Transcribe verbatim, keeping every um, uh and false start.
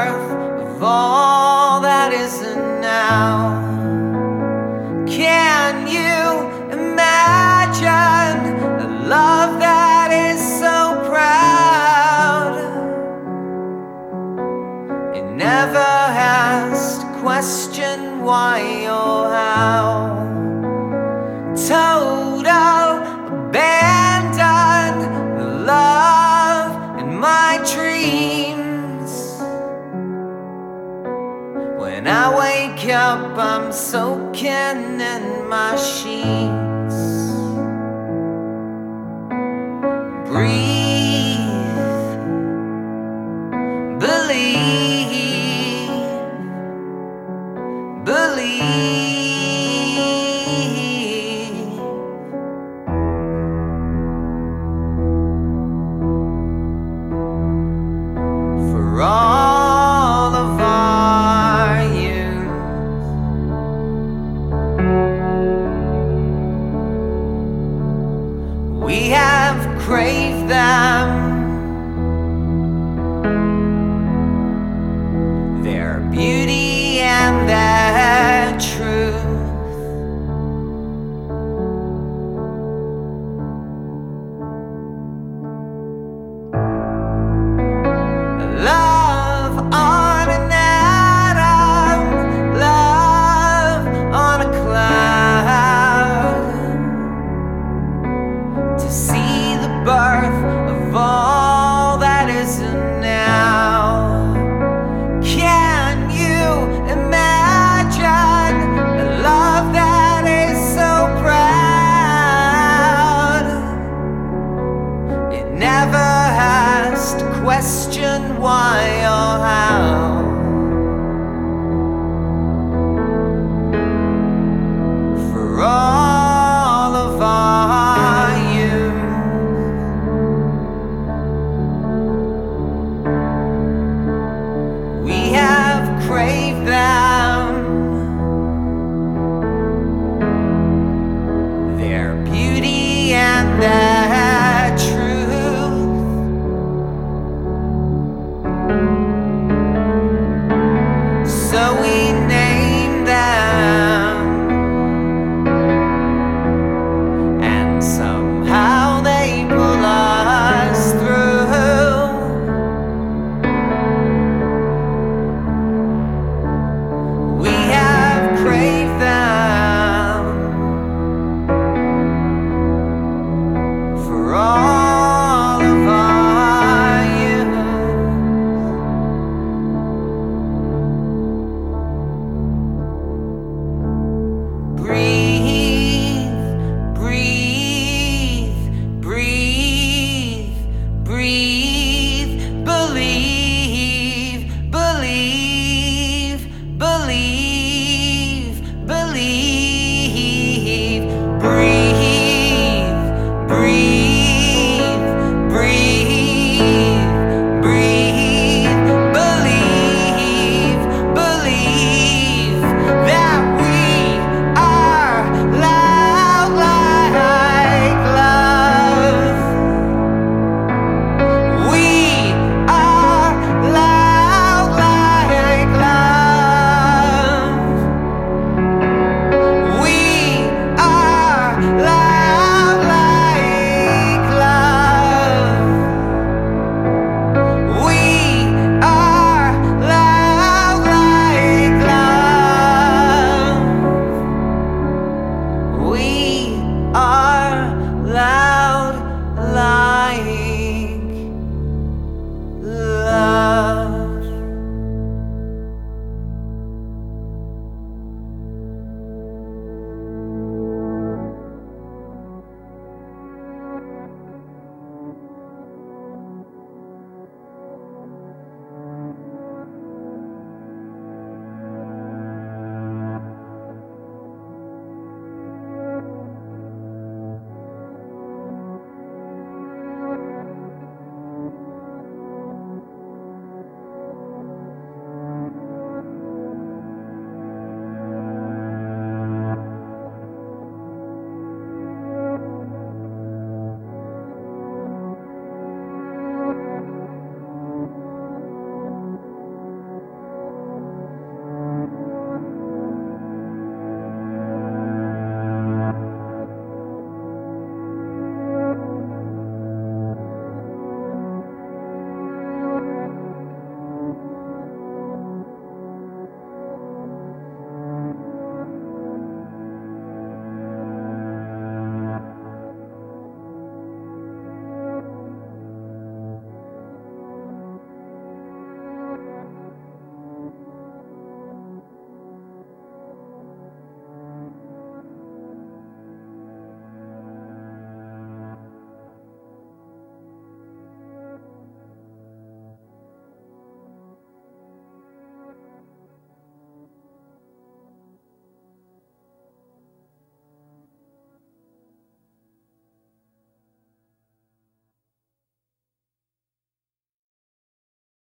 birth of all that isn't now. Can you imagine a love that is so proud? It never has to question why or how. Total abandon the love in my dreams. When I wake up, I'm soaking in my sheets. Breathe, believe, believe. For all of our youth, we have craved them, their beauty and their truth. Love on an atom, love on a cloud, to see the birth of all that isn't now. Can you imagine a love that is so proud? It never has to question why or how. For all of our youth, we have craved